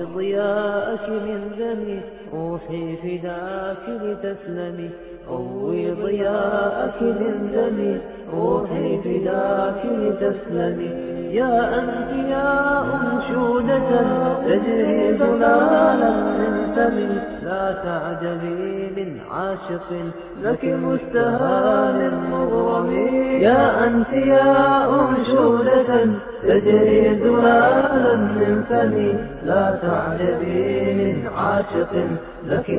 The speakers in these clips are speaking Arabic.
ضياءك من دمي، روحي فداك لتسلمي. ضوي ضياءك من دمي، روحي فداك لتسلمي. يا أنت يا أنشودة تجري زلالا من فمي، لا تعجبي من عاشق لك مستهان مغرم. يا أنت يا أنشودة تجري زلالا من فمي، لا تعجبي من عاشق لك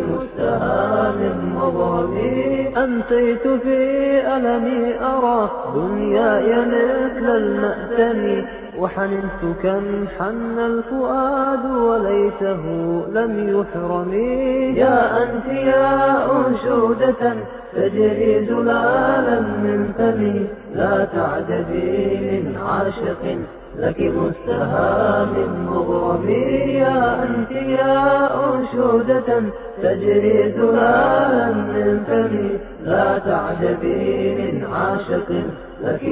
مستهان مغرم. أمسيت في ألمي أرى دنياي مثل المأتم، وحننت كم حن الفؤاد وليته لم يحرم. يا أنت يا أنشودة تجري زلالا من فمي، لا تعجبي من عاشق لك مستهان مغرم. يا أنت يا أنشودة تجري زلالا من فمي، لا تعجبي من عاشق لك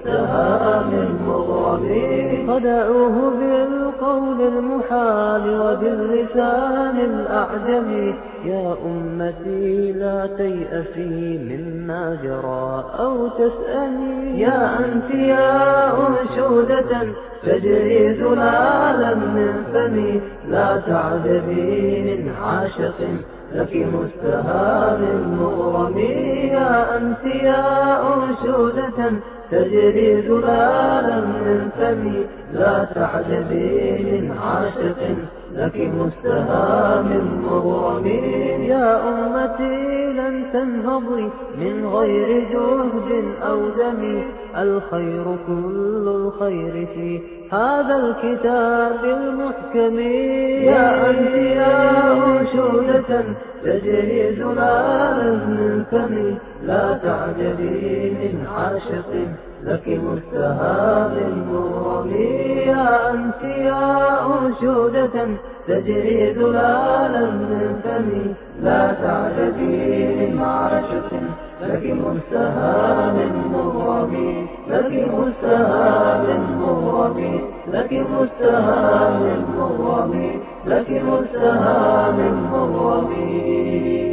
مستهان مغرم. خدعوه بالقول المحال وباللسان الأعجمي. يا أمتي لا تيأسي مما جرى أو تسألي. يا أنت يا أنشودة تجري زلالا من فمي، لا تعجبي من عاشق لك مستهان مغرم. يا أنت يا أنشودة تجري زلالا من فمي، لا تعجبي من عاشق لك مستهان مغرم. يا أمتي لن تنهضي من غير جهد أو دم، الخير كل الخير في هذا الكتاب المحكم. يا أنت يا أنشودة تجري زلالا من فمي، لا تعجبي من عاشق لك مستهان مغرم. يا أنت يا أنشودة تجري زلالا من فمي، لا تعجبي من عاشق لك مستهان مغرم. لك مستهان مغرم. لك مستهان مغرم. لك مستهان مغرم.